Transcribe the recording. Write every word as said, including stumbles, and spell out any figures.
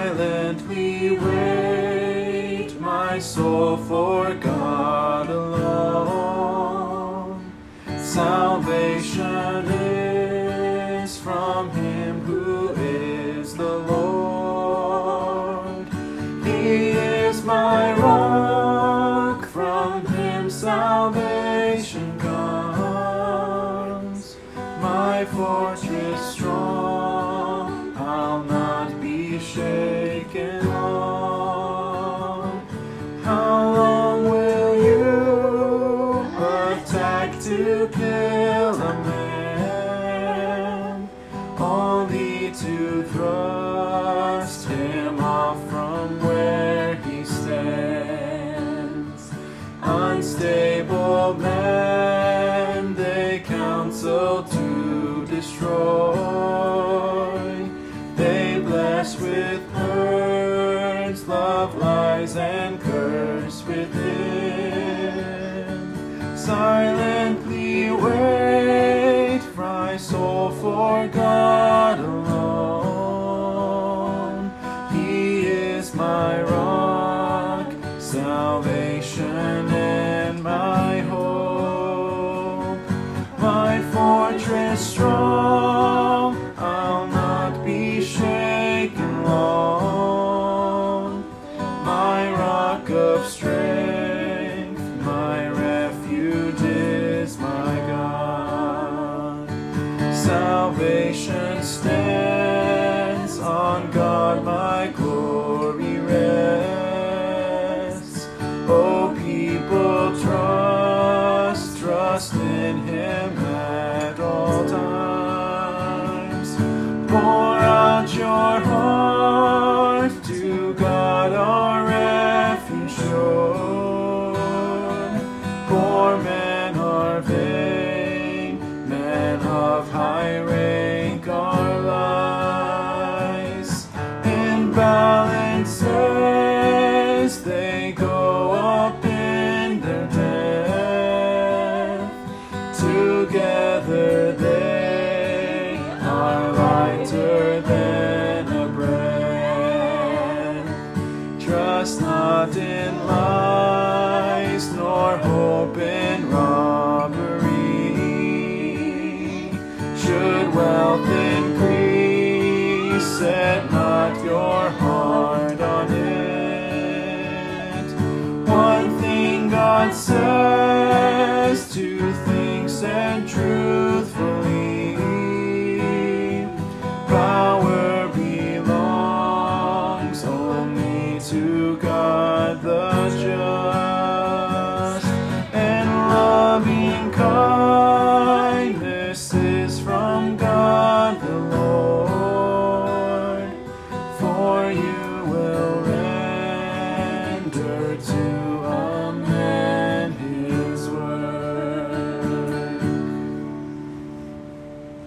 silently wait, my soul, for God alone. Salvation is from Him who is the Lord. He is my rock, from Him salvation comes. My fortress strong, I'll not be shaken long. How long will you attack to kill a man, only to thrust him off from where he stands? Unstable men, they counsel to destroy. They bless with words, love lies and curse within. Silently wait, my soul, for God alone. He is my rock, salvation and my hope. My fortress strong, I'll not be shaken long. My rock of strength, my refuge is my God. Salvation stands, on God my glory rests. O people, trust, trust in Him at all times. Pour out your heart to God, our refuge sure. Poor men are vain, men of high rank are lies. In balances they go up in their death. Together they are lighter than a breath. Trust not in lies, nor hope in robbery. Should wealth increase, set not your heart on it. One thing God says, two things and true.